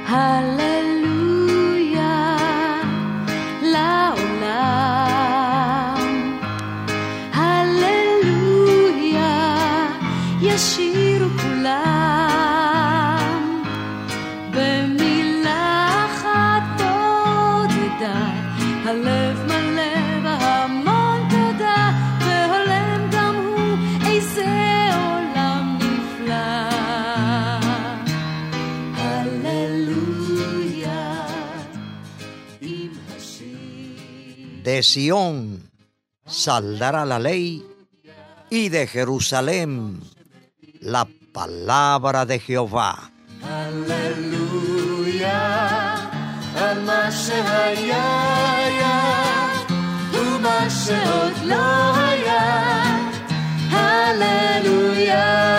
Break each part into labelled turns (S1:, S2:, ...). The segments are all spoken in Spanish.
S1: Hallelujah, לעולם. Hallelujah, ישירו כולם. במילה אחת תודה, הלב מלא בהמון תודה, והולם גם הוא, איזה עולם נפלא. הללויה עם השיר.
S2: De Sión saldrá la ley y de Jerusalén la palabra de Jehová.
S1: הללויה על מה שהיה ומה שעוד לא היה. הללויה.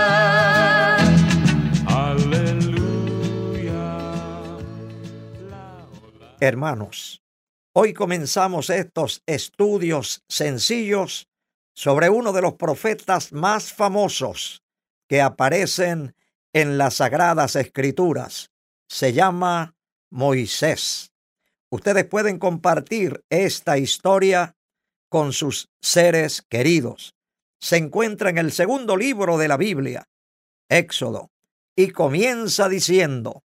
S2: Hermanos, hoy comenzamos estos estudios sencillos sobre uno de los profetas más famosos que aparecen en las Sagradas Escrituras. Se llama Moisés. Ustedes pueden compartir esta historia con sus seres queridos. Se encuentra en el segundo libro de la Biblia, Éxodo, y comienza diciendo: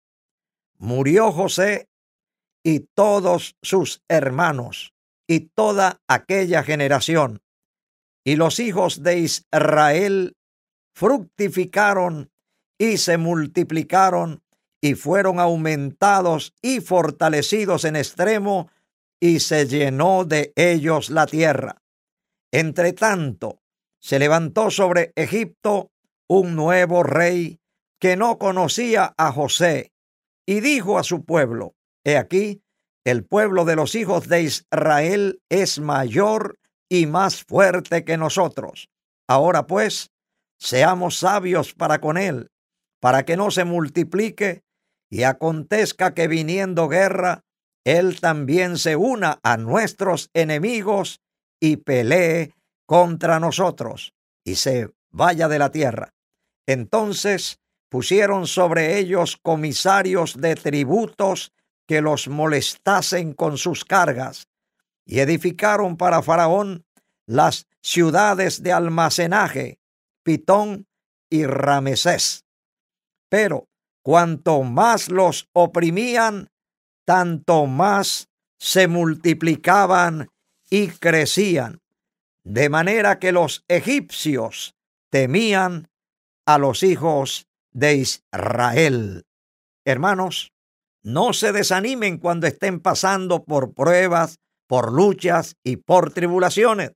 S2: murió José y todos sus hermanos y toda aquella generación, y los hijos de Israel fructificaron y se multiplicaron y fueron aumentados y fortalecidos en extremo, y se llenó de ellos la tierra. Entre tanto, se levantó sobre Egipto un nuevo rey que no conocía a José, y dijo a su pueblo: he aquí, el pueblo de los hijos de Israel es mayor y más fuerte que nosotros. Ahora pues, seamos sabios para con él, para que no se multiplique, y acontezca que viniendo guerra, él también se una a nuestros enemigos y pelee contra nosotros, y se vaya de la tierra. Entonces pusieron sobre ellos comisarios de tributos que los molestasen con sus cargas, y edificaron para Faraón las ciudades de almacenaje, Pitón y Ramesés. Pero cuanto más los oprimían, tanto más se multiplicaban y crecían, de manera que los egipcios temían a los hijos de Israel. Hermanos, no se desanimen cuando estén pasando por pruebas, por luchas y por tribulaciones.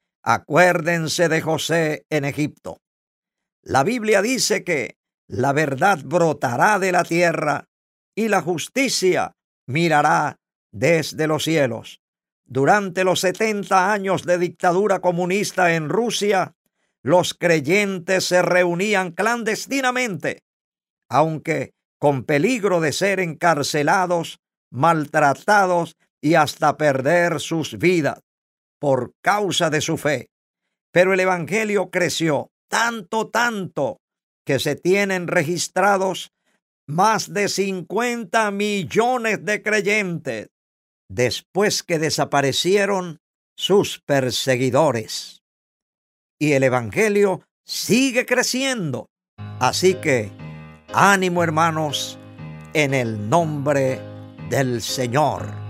S2: Acuérdense de José en Egipto. La Biblia dice que la verdad brotará de la tierra y la justicia mirará desde los cielos. Durante los 70 años de dictadura comunista en Rusia, los creyentes se reunían clandestinamente, aunque con peligro de ser encarcelados, maltratados y hasta perder sus vidas por causa de su fe. Pero el evangelio creció tanto, que se tienen registrados más de 50 millones de creyentes después que desaparecieron sus perseguidores. Y el evangelio sigue creciendo. Así que, ánimo, hermanos, en el nombre del Señor.